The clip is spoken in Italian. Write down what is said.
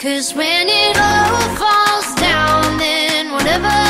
'Cause when it all falls down, then whatever